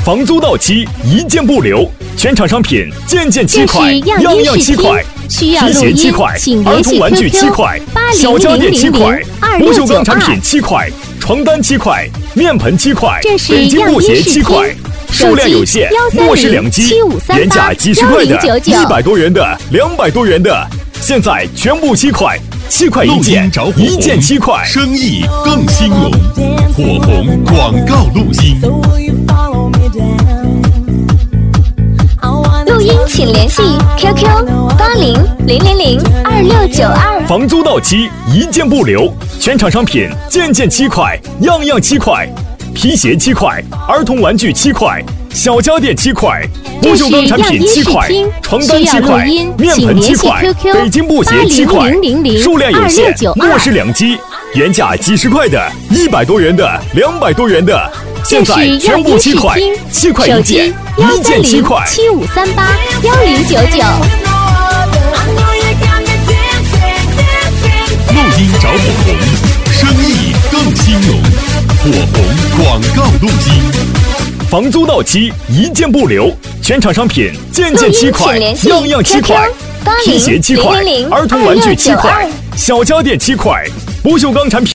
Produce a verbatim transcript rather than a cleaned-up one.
房租到期一件不留，全场商品件件七块，样样七块。 需要皮鞋七块，儿童玩具七块，小家电七块，不锈钢产品七块，床单七块，面盆七块，北京布鞋七块。数量有限，末世两机，原价几十块的，一百多元的，两百多元的，现在全部七块，七块一件，一件七块， 生意更兴隆。火红广告录音。 录音请联系 Q Q 八零零零零二六九二。 房租到期一件不留，全场商品件件七块，样样七块。皮鞋七块，儿童玩具七块，小家电七块，不锈钢产品七块，床单七块，面盆七块，北京布鞋七块，数量有限，末世两机，原价几十块的，一百多元的，两百多元的，现在全部七块，七块一件，一件七块。 七五三八幺零九九。 录音找火红，生意更兴隆。火红广告录音。 房租到期一件不留，全场商品件件七块，样样七块。皮鞋七块，儿童玩具七块，小家电七块，不锈钢产品。